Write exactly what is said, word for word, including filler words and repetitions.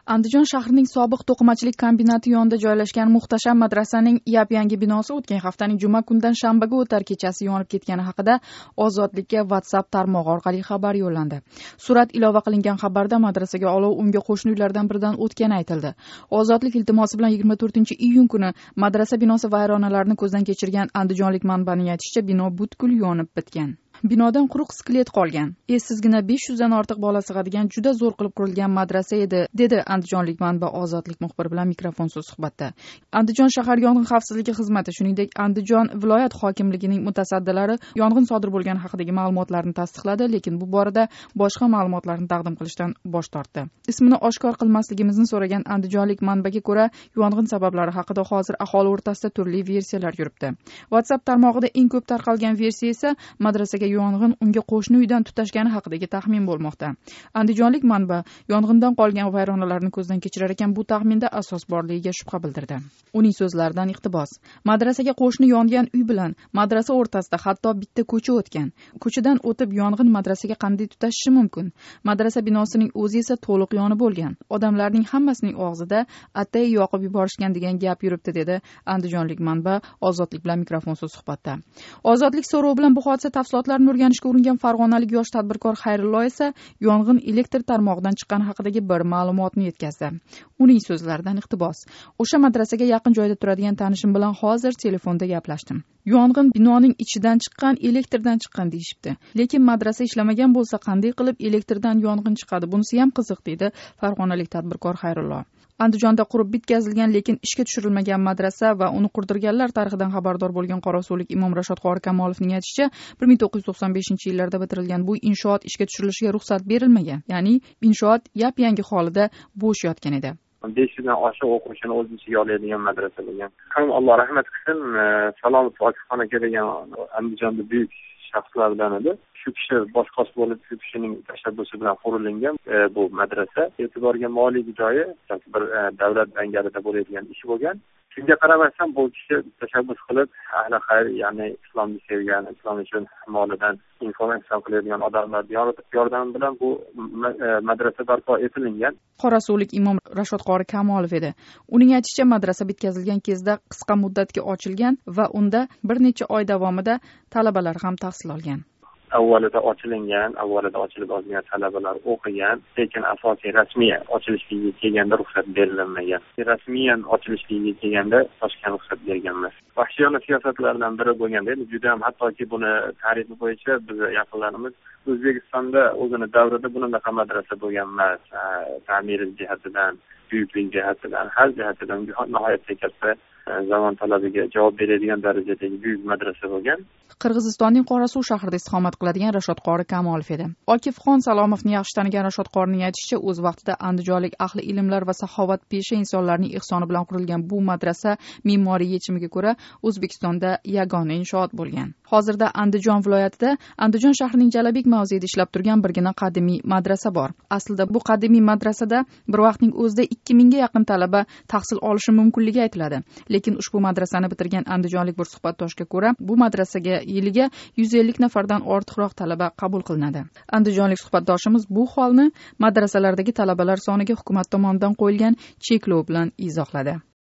Andijon shahrining sobiq to'qimachilik kombinati yonida joylashgan muhtasham madrasaning yap-yangi binosi o'tgan haftaning juma kundan shanbaga o'tar kechasi yonib ketgani haqida Ozodlikka WhatsApp tarmog'i orqali xabar yo'llandi. Surat ilova qilingan xabarda madrasaga olov unga qo'shni uylardan biridan o'tgani aytildi. Ozodlik iltimosi bilan yigirma to'rtinchi iyun kuni madrasa binosi vayronalarini ko'zdan kechirgan andijonlik manbaning aytishicha, bino butkul yonib bitgan. Binodan quruq skelet qolgan. Essizgina besh yuz dan ortiq bola sig'adigan juda zo'r qilib qurilgan madrasa edi, dedi andijonlik manba Ozodlik muxbiri bilan mikrofonsiz suhbatda. Andijon shahar yong'in xavfsizligi xizmati, shuningdek Andijon viloyat hokimligining mutasaddilari yong'in sodir bo'lgani haqidagi ma'lumotlarni tasdiqladi, lekin bu borada boshqa ma'lumotlarni taqdim qilishdan bosh tortdi. Ismini oshkor qilmasligimizni so'ragan andijonlik manbaga ko'ra, yong'in sabablari haqida hozir aholi o'rtasida turli versiyalar yuribdi. WhatsApp tarmog'ida eng ko'p tarqalgan versiya esa madrasaga yong'in unga qo'shni uydan tutashgani haqidagi taxmin bo'lmoqda. Andijonlik manba yong'indan qolgan vayronalarni ko'zdan kechirar ekan, bu taxminda asos borligiga shubha bildirdi. Uning so'zlaridan iqtibos: madrasaga qo'shni yongan uy bilan madrasa o'rtasida hatto bitta ko'cha o'tgan. Ko'chadan o'tib yong'in madrasaga qanday tutashishi mumkin? Madrasa binosining o'zi esa to'liq yonib bo'lgan. Odamlarning hammasining og'zida atay yoqib yuborishgan degan gap yuribdi, dedi andijonlik manba Ozodlik bilan mikrofonsiz suhbatda. Ozodlik so'rovi bilan bu hodisa tafsilotlarini o'rganishga uringan farg'onalik yosh tadbirkor Xayrullo esa yong'in elektr tarmog'idan chiqqani haqidagi bir ma'lumotni yetkazdi. Uning so'zlaridan iqtibos: o'sha madrasaga yaqin joyda turadigan tanishim bilan hozir telefonda gaplashdim. Yong'in binoning ichidan chiqqan, elektrdan chiqqan deyishibdi. Lekin madrasa ishlamagan bo'lsa qanday qilib elektrdan yong'in chiqadi? Bunisi ham qiziq, deydi farg'onalik tadbirkor Xayrullo. Andijonda qurib bitkazilgan lekin ishga tushirilmagan madrasa va uni qurdirganlar tarixidan xabardor bo'lgan qorasulik Imom Rashod Qori Kamolovning aytishicha, bir ming to'qqiz yuz to'qson beshinchi yillarda bitirilgan bu inshoot ishga tushirilishiga ruxsat berilmagan. Ya'ni inshoot yap-yangi holida bo'sh yotgan edi. besh yuzdan oshiq o'quvchini o'z ichiga oladigan madrasa bo'lgan. Ham Alloh rahmat qilsin, Salomut Vokifxon aka degan Andijonda buyuk shaxslardan edi. Shu kishi boshqosh bo'lib, shu kishining tashabbusi bilan qurilgan bu madrasa. E'tiborga molik joyi, bir davlat dangarida bo'ladigan ish bo'lgan. Shunga qaramasdan bu kishi tashabbus qilib, ahli xayr, ya'ni islomni sevgan, islom uchun molidan informatsiya qilayotgan odamlar yordami bilan bu madrasa barpo etilgan. Qorasulik Imom Rashod Qori Kamolov edi. Uning aytishicha, madrasa bitkazilgan kezda qisqa muddatga ochilgan va unda bir necha oy davomida talabalar ham tahsil olgan. Avvalida ochilingan, avvalida ochilib olgan talabalar o'qigan, lekin asosiy rasmiy ochilishligiga kelganda ruxsat berilmagan. Rasmiyan ochilishligiga kelganda boshqa ruxsat berganmiz. Vahshiyona siyosatlardan biri bo'lganda, juda ham hattoki buni tarifi bo'yicha biz yaqinlarimiz O'zbekistonda o'zini davrida bunaqa madrasa bo'lgan emas. Ta'mir jihatidan, buyuklik jihatidan, har jihatidan nihoyatda katta zamon talabiga javob beradigan darajadagi buyuk madrasa bo'lgan. Qirg'izistonning Qorasuv shahrida istiqomat qiladigan Rashod Qori Kamolov edi. Okifxon Salomovni yaxshi tanigan Rashod Qorining aytishicha, o'z vaqtida andijonlik ahli ilmlar va saxovatpesha insonlarning ehsoni bilan qurilgan bu madrasa me'moriy yechimiga ko'ra O'zbekistonda yagona inshoot bo'lgan. Hozirda Andijon viloyatida Andijon shahrining Jalabek mavzeida ishlab turgan birgina qadimiy madrasa bor. Aslida bu qadimiy madrasada bir vaqtning o'zida ikki mingga yaqin talaba tahsil olishi mumkinligi aytiladi. Lekin ushbu madrasani bitirgan andijonlik bir suhbatdoshga ko'ra, bu madrasaga yiliga yuz ellik nafardan ortiqroq talaba qabul qilinadi. Andijonlik suhbatdoshimiz bu holni madrasalardagi talabalar soniga hukumat tomonidan qo'yilgan cheklov bilan izohladi.